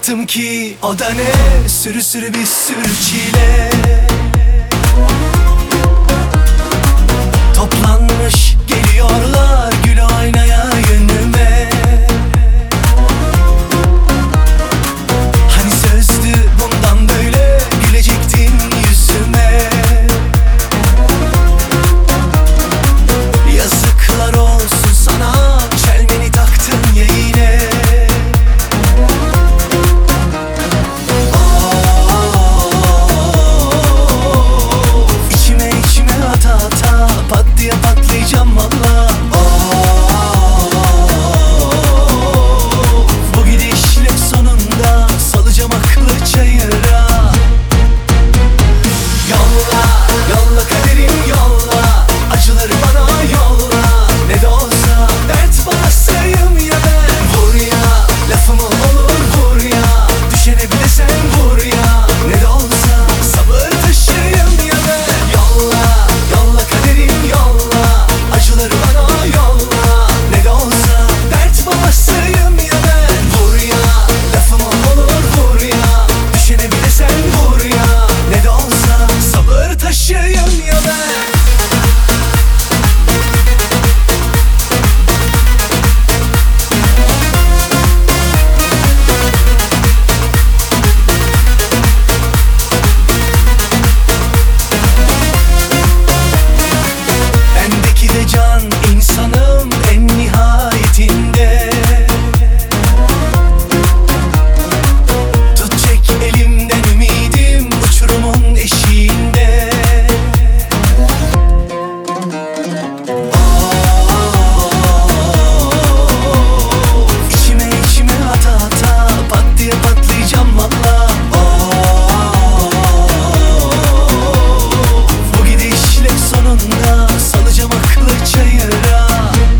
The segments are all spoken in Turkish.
baktım ki o da ne, sürü sürü bir sürü çile. Toplanmış geliyorlar gül oynaya yönüme. Hani sözdü bundan böyle gülecektin yüzüme. Yazıklar olsun sana, çelmeni taktın ya yine. İçime içime ata ata pat diye patlayacağım valla. Bu gidişle sonunda salacağım aklı çayıra. Yolla, yolla kaderim yolla, acıları bana yolla. Ne de olsa dert basayım ya ben. Vur ya, lafımı olur vur ya, düşene bir de sen vur ya. Ne de olsa sabır taşıyım ya ben. Yolla, yolla kaderim yolla, acıları bana yolla. Ne de olsa dert babasıyım ya ben. Vur ya, lafımı olur vur ya, düşene bir de sen vur ya. Ne de olsa sabır taşıyım ya ben. Bendeki de can insanım en nihayetinde. Tut çek elimden ümidim uçurumun eşiğinde. İçime içime ata ata pat diye patlayacağım valla. Bu gidişle sonunda salacağım aklı çayıra.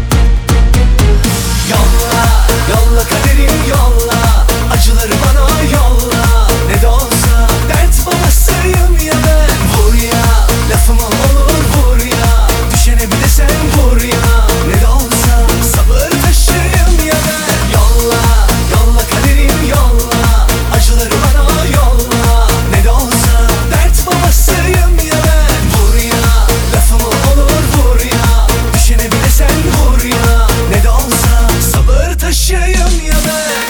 Yolla, yolla kaderim yolla, acıları bana yolla. Ne de olsa dert babasıyım ya ben. Vur ya, lafımı olur vur ya, düşene bir de sen vur ya. Ne de olsa sabır taşıyım ya ben. Yolla, yolla kaderim yolla, acıları bana yolla. Ne de olsa dert babasıyım ya ben. Vur ya, lafımı olur vur ya, düşene bir de sen vur ya. Ne de olsa sabır taşıyım ya ben.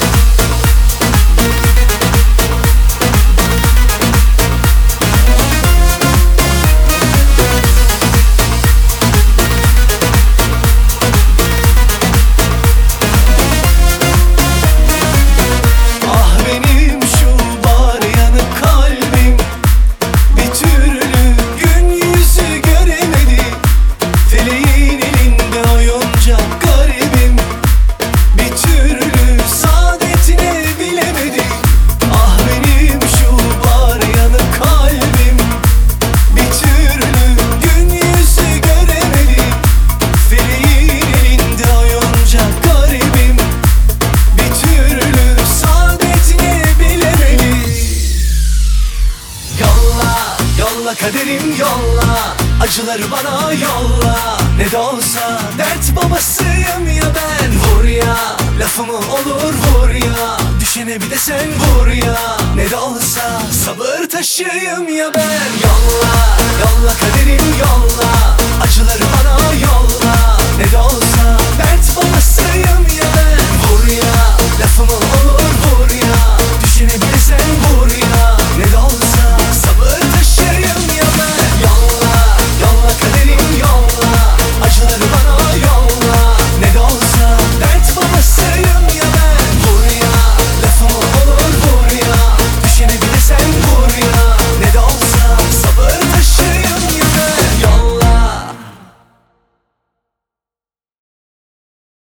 Ah benim şu bar yanık kalbim, bir türlü gün yüzü göremedi. Feleğin elinde oyuncak garibim, bir türlü saadetini bilemedi. Ah benim şu bar yanık kalbim, bir türlü gün yüzü göremedi. Feleğin elinde oyuncak garibim, bir türlü saadetini bilemedi. Yolla, yolla kaderim yolla, acıları bana yolla. Ne de olsa dert babasıyım ya ben. Vur ya, lafımı olur vur ya, düşene bir de sen vur ya. Ne de olsa sabır taşıyım ya ben. Yolla,